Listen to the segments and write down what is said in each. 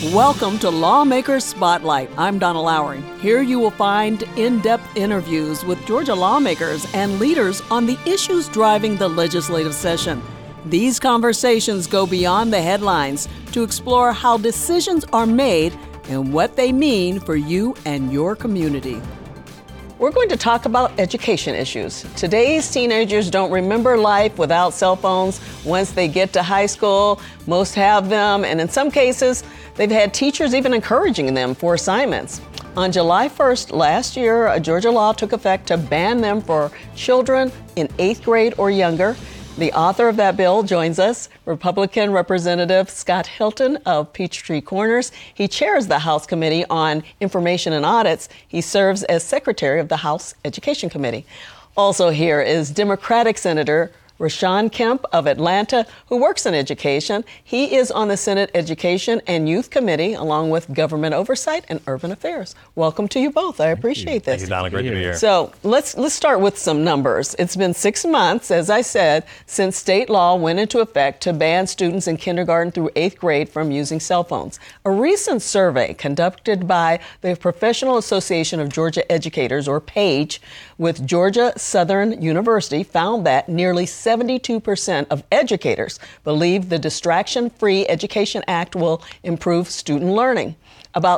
Welcome to Lawmakers Spotlight. I'm Donna Lowry. Here you will find in-depth interviews with Georgia lawmakers and leaders on the issues driving the legislative session. These conversations go beyond the headlines to explore how decisions are made and what they mean for you and your community. We're going to talk about education issues. Today's teenagers don't remember life without cell phones. Once they get to high school, most have them, and in some cases, they've had teachers even encouraging them for assignments. On July 1st last year, a Georgia law took effect to ban them for children in 8th grade or younger. The author of that bill joins us, Republican Representative Scott Hilton of Peachtree Corners. He chairs the House Committee on Information and Audits. He serves as Secretary of the House Education Committee. Also here is Democratic Senator Rashawn Kemp of Atlanta, who works in education. He is on the Senate Education and Youth Committee, along with Government Oversight and Urban Affairs. Welcome to you both. I appreciate this. Thank you, Donna. Great to be here. So let's start with some numbers. It's been 6 months, as I said, since state law went into effect to ban students in kindergarten through 8th grade from using cell phones. A recent survey conducted by the Professional Association of Georgia Educators, or PAGE, with Georgia Southern University found that nearly 72% of educators believe the Distraction-Free Education Act will improve student learning. About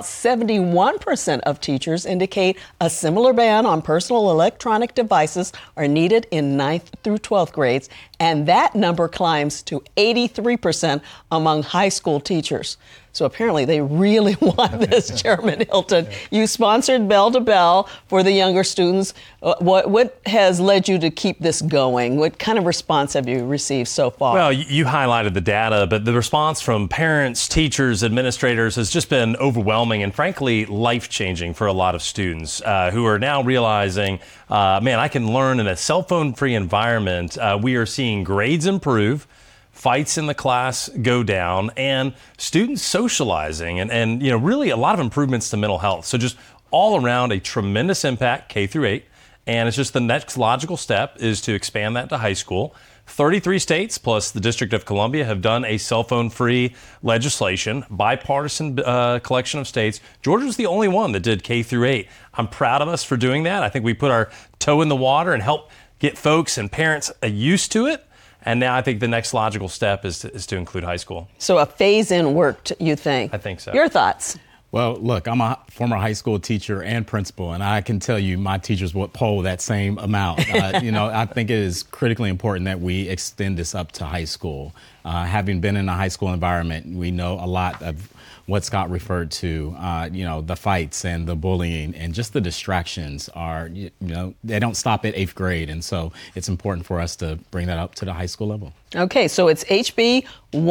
71% of teachers indicate a similar ban on personal electronic devices are needed in 9th through 12th grades, and that number climbs to 83% among high school teachers. So apparently they really want this, Chairman Hilton. You sponsored Bell to Bell for the younger students. What has led you to keep this going? What kind of response have you received so far? Well, you highlighted the data, but the response from parents, teachers, administrators has just been overwhelming and frankly life-changing for a lot of students who are now realizing, man, I can learn in a cell phone-free environment. We are seeing grades improve, fights in the class go down, and students socializing and you know, really a lot of improvements to mental health. So just all around a tremendous impact K through 8. And it's just the next logical step is to expand that to high school. 33 states plus the District of Columbia have done a cell phone free legislation, bipartisan collection of states. Georgia's the only one that did K through 8. I'm proud of us for doing that. I think we put our toe in the water and helped get folks and parents used to it. And now I think the next logical step is to include high school. So a phase-in worked, you think? I think so. Your thoughts? Well, look, I'm a former high school teacher and principal, and I can tell you my teachers would poll that same amount. I think it is critically important that we extend this up to high school. Having been in a high school environment, we know a lot of what Scott referred to, the fights and the bullying and just the distractions are, they don't stop at 8th grade. And so it's important for us to bring that up to the high school level. Okay, so it's HB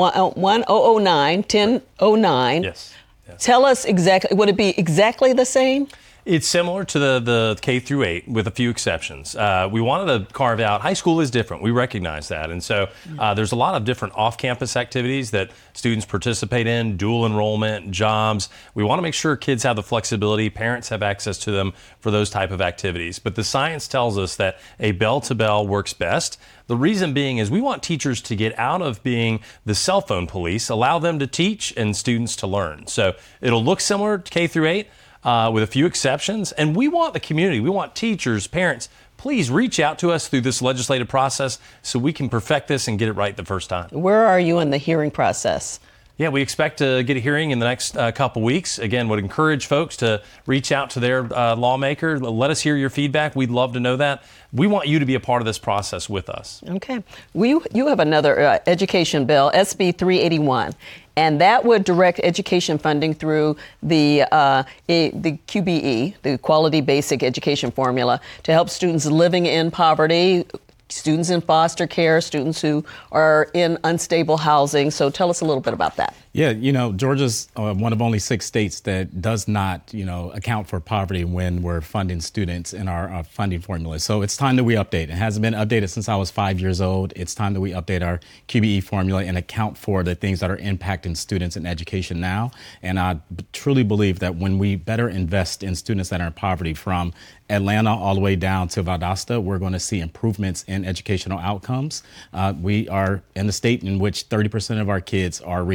1009. Yes. Tell us exactly, would it be exactly the same? It's similar to the K through 8 with a few exceptions. We wanted to carve out, high school is different. We recognize that. And so there's a lot of different off-campus activities that students participate in, dual enrollment, jobs. We want to make sure kids have the flexibility, parents have access to them for those type of activities. But the science tells us that a bell-to-bell works best. The reason being is we want teachers to get out of being the cell phone police, allow them to teach and students to learn. So it'll look similar to K through 8. With a few exceptions. And we want the community, we want teachers, parents, please reach out to us through this legislative process so we can perfect this and get it right the first time. Where are you in the hearing process? Yeah, we expect to get a hearing in the next couple weeks. Again, would encourage folks to reach out to their lawmaker. Let us hear your feedback. We'd love to know that. We want you to be a part of this process with us. Okay. You have another education bill, SB 381. And that would direct education funding through the QBE, the Quality Basic Education Formula, to help students living in poverty, students in foster care, students who are in unstable housing. So tell us a little bit about that. Yeah, Georgia's one of only 6 states that does not, account for poverty when we're funding students in our funding formula. So it's time that we update. It hasn't been updated since I was 5 years old. It's time that we update our QBE formula and account for the things that are impacting students in education now. And I truly believe that when we better invest in students that are in poverty, from Atlanta all the way down to Valdosta, we're going to see improvements in educational outcomes. We are in a state in which 30% of our kids are reading on grade level.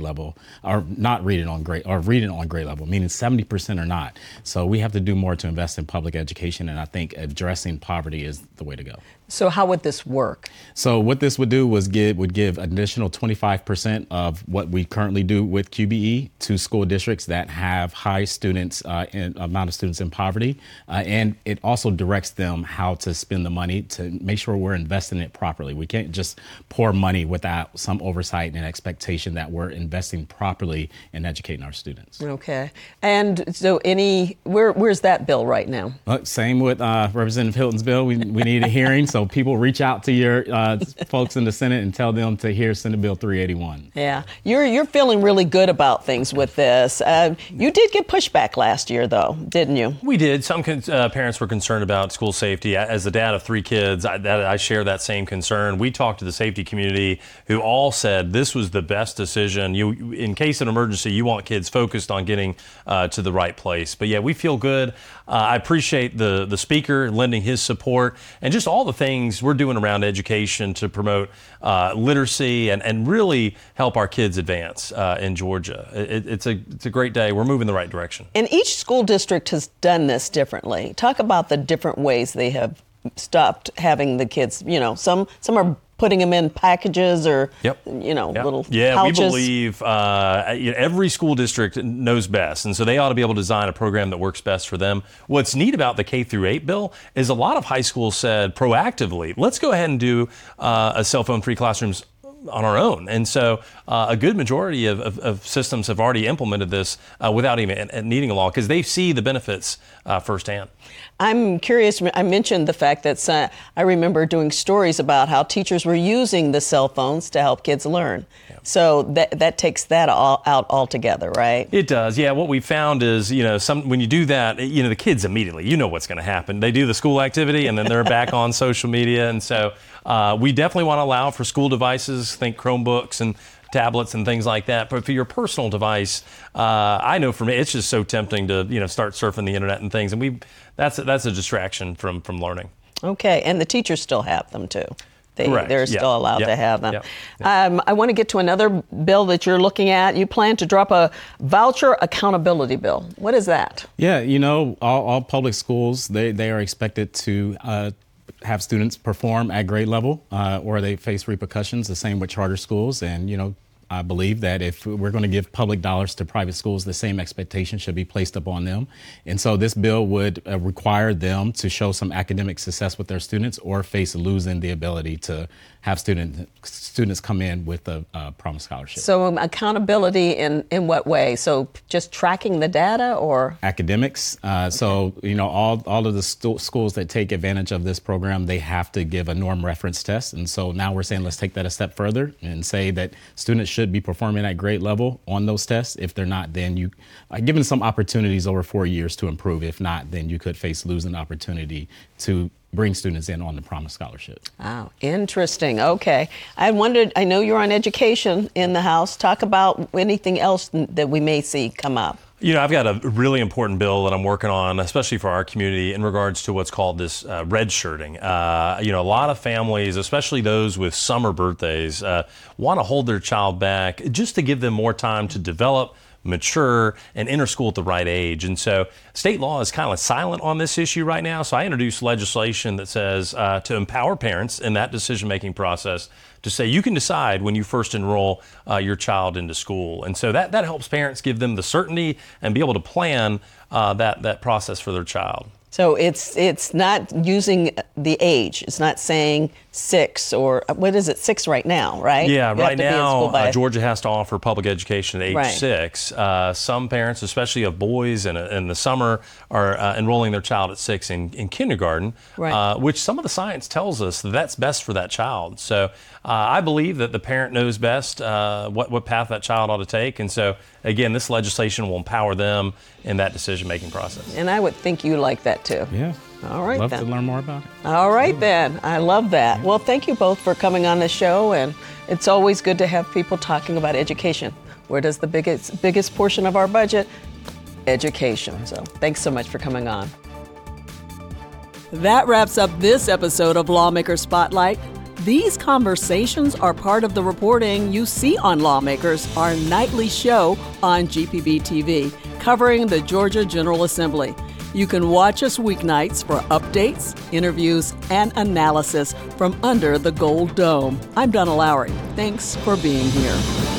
level, or not reading on grade, or reading on grade level, meaning 70% are not. So we have to do more to invest in public education, and I think addressing poverty is the way to go. So how would this work? So what this would do would give additional 25% of what we currently do with QBE to school districts that have high students, amount of students in poverty. And it also directs them how to spend the money to make sure we're investing it properly. We can't just pour money without some oversight and expectation that we're investing properly in educating our students. Okay. And so where's that bill right now? Same with Representative Hilton's bill. We need a hearing. So people reach out to your folks in the Senate and tell them to hear Senate Bill 381. Yeah, you're feeling really good about things with this. You did get pushback last year, though, didn't you? We did. Some parents were concerned about school safety. As the dad of 3 kids, I share that same concern. We talked to the safety community, who all said this was the best decision. In case of an emergency, you want kids focused on getting to the right place. But yeah, we feel good. I appreciate the speaker lending his support and just all the things we're doing around education to promote literacy and really help our kids advance in Georgia. It's a great day. We're moving in the right direction. And each school district has done this differently. Talk about the different ways they have stopped having the kids. You know, some are putting them in packages or, little pouches. We believe every school district knows best, and so they ought to be able to design a program that works best for them. What's neat about the K-8 bill is a lot of high schools said proactively, let's go ahead and do a cell phone-free classrooms on our own. And so a good majority of systems have already implemented this without even needing a law because they see the benefits firsthand. I'm curious, I mentioned the fact that I remember doing stories about how teachers were using the cell phones to help kids learn. Yeah. So that takes that all out altogether, right? It does. Yeah, what we found is, when you do that, the kids immediately, what's going to happen. They do the school activity and then they're back on social media. And so we definitely want to allow for school devices, think Chromebooks and tablets and things like that. But for your personal device, I know for me, it's just so tempting to, start surfing the internet and things. And that's a distraction from learning. Okay. And the teachers still have them too. Correct. They're still allowed to have them. Yep. I want to get to another bill that you're looking at. You plan to drop a voucher accountability bill. What is that? Yeah, all public schools, they are expected to have students perform at grade level or they face repercussions. The same with charter schools. And, I believe that if we're going to give public dollars to private schools, the same expectation should be placed upon them. And so this bill would require them to show some academic success with their students or face losing the ability to have students come in with a promise scholarship. So accountability in what way? So just tracking the data or? Academics. So, all of the schools that take advantage of this program, they have to give a norm reference test. And so now we're saying let's take that a step further and say that students should be performing at grade level on those tests. If they're not, then you are given some opportunities over 4 years to improve. If not, then you could face losing opportunity to bring students in on the Promise Scholarship. Wow, interesting. Okay. I know you're on education in the House. Talk about anything else that we may see come up. I've got a really important bill that I'm working on, especially for our community, in regards to what's called this red shirting. A lot of families, especially those with summer birthdays, want to hold their child back just to give them more time to develop, mature, and enter school at the right age. And so state law is kind of silent on this issue right now. So I introduced legislation that says to empower parents in that decision-making process to say you can decide when you first enroll your child into school. And so that helps parents, give them the certainty and be able to plan that process for their child. So it's not using the age. It's not saying 6 or what is it, 6 right now, right? Yeah, right now Georgia has to offer public education at age 6. Some parents, especially of boys in the summer, are enrolling their child at 6 in kindergarten, which some of the science tells us that's best for that child. So I believe that the parent knows best what path that child ought to take. And so, again, this legislation will empower them in that decision-making process. And I would think you like that too. Yeah. All right, love to learn more about it. All right, then. I love that. Well, thank you both for coming on the show, and it's always good to have people talking about education. Where does the biggest portion of our budget? Education. So thanks so much for coming on. That wraps up this episode of Lawmaker Spotlight. These conversations are part of the reporting you see on Lawmakers, our nightly show on GPB TV, covering the Georgia General Assembly. You can watch us weeknights for updates, interviews, and analysis from under the Gold Dome. I'm Donna Lowry. Thanks for being here.